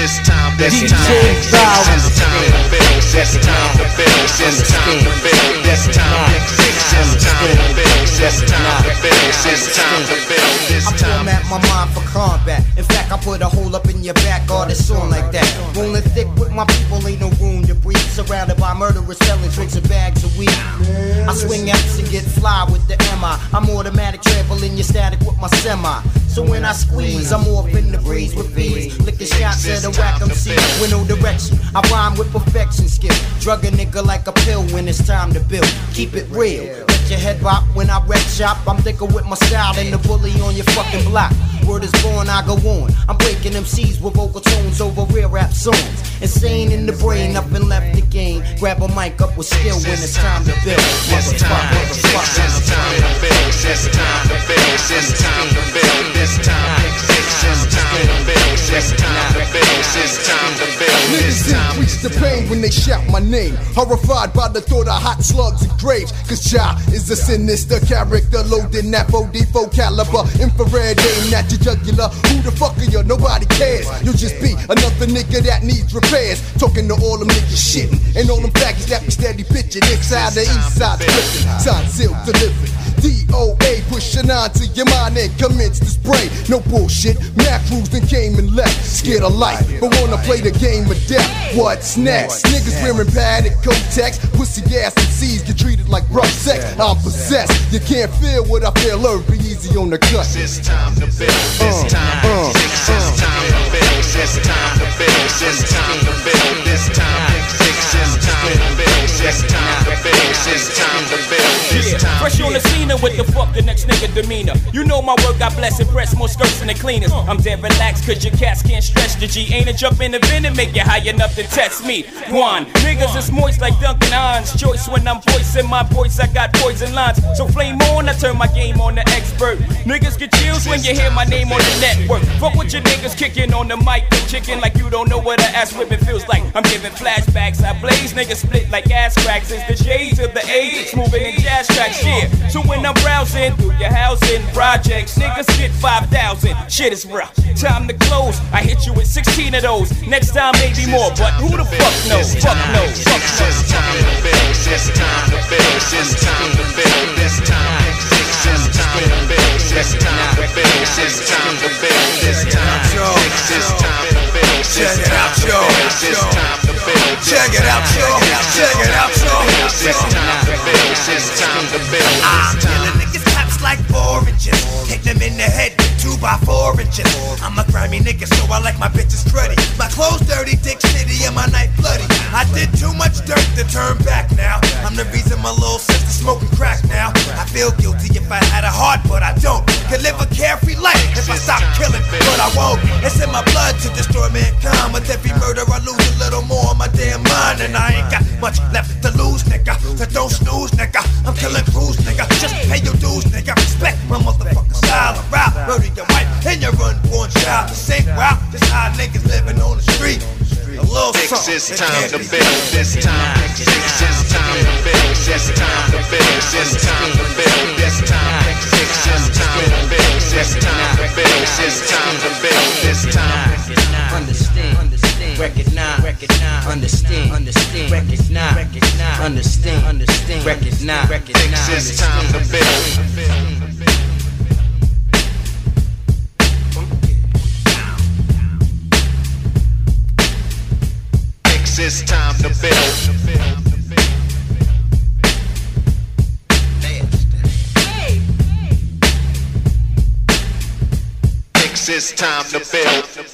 It's time to build. It's time to build. It's time to build. It's time to build. It's time to build. It's time to build. It's time to build. I format my mind for combat. In fact, I put a hole up in your back, all this on like that. Rolling thick with my people, ain't no room to breathe. Surrounded by murderers selling drinks and bags of weed. I swing X and get fly with the MI. I'm automatic trampling your static with my semi. So when I squeeze, I'm off in the breeze with bees. Licking shots at a whack MC with no direction. I rhyme with perfection skill. Drug a nigga like a pill when it's time to build. Keep it real. Let your head bop when I wreck shop. I'm thicker with my style than the bully on your fucking block. Word is born, I go on. I'm breaking MCs with vocal tones over real rap songs. Insane in the brain, up and left the game. Grab a mic up with skill when it's time to build. It's time to build. It's time to build. It's time to build. It's time to build. It's time to build. It's time to build. It's time to build. Niggas increase the pain when they shout my name. Horrified by the thought of hot slugs and graves. Cause Ja is a sinister character loading that 4D4 caliber. Infrared aim at your jugular. Who the fuck are you? Nobody cares. You'll just be another nigga that needs repairs. Talking to all them niggas shitting. And all them faggots that be steady bitching. Inside the east side flipping. Sign sealed delivered. DOA pushing on to your mind and commence to spray. No bullshit, Mac crews then came and left. Scared of life, but wanna play the game of death. What's next? Niggas wearing padded Kotex. Pussy ass MCs get treated like rough sex. I'm possessed, you can't feel what I feel. Learn, be easy on the cut. It's time to build. It's time to build. It's time to build. It's time to build. It's time to build. It's time to build. It's time to build. It's time to build. It's time to build. Fresh on the scene with the fuck the next nigga demeanor. You know my work, I bless and press more skirts than the cleaners. I'm dead relaxed cause your cats can't stretch the G. Ain't a jump in the vent and make you high enough to test me. One, niggas is moist like Duncan Hines. Choice when I'm voicing my voice, I got poison lines. So flame on, I turn my game on the expert. Niggas get chills when you hear my name on the network. Fuck with your niggas kicking on the mic and chicken like you don't know what an ass whipping feels like. I'm giving flashbacks, I blaze, niggas split like ass cracks. It's the shades of the age, moving in jazz tracks, yeah. So when I'm browsing through your housing projects, niggas get 5,000. Shit is rough. Time to close. I hit you with 16 of those. Next time maybe more, but who the fuck knows? Fuck knows. Fuck knows. It's time to build. It's time to build. It's time to build. It's time to build. It's time to build. It's time to build. It's time to build. It's time to build. It's time to build. Check it out, yo. It's time to build. Check it out, yo. Check it out, yo. It's time to build. It's time to build. I'm killing niggas caps like 4 inches. Hit them in the head with 2 by 4 inches. I'm a grimy nigga, so I like my bitches cruddy. My clothes dirty, dick shitty, and my night bloody. I did too much dirt to turn back now. I'm the reason my little sister smoking crack now. I feel guilty if I had a heart, but I don't. Could live a carefree life if I stop killing, but I won't. It's in my blood to destroy mankind. With every murder I lose a little more on my damn mind. And I ain't got much left to lose, nigga. So don't snooze, nigga. I'm killing crews, nigga. Just pay your dues, nigga. Respect my motherfucking style of rap. Murder your wife and your unborn child. The same route, just how niggas living on the street. A little something. It's time to build. It's time to build. It's time to build. It's time to build. It's time to build. It's time to build. It's time to build. It's time to build. It's time to build. It's time. Understand, recognize, understand, recognize, understand, recognize. It's time to build. It's time to build. It's time to build.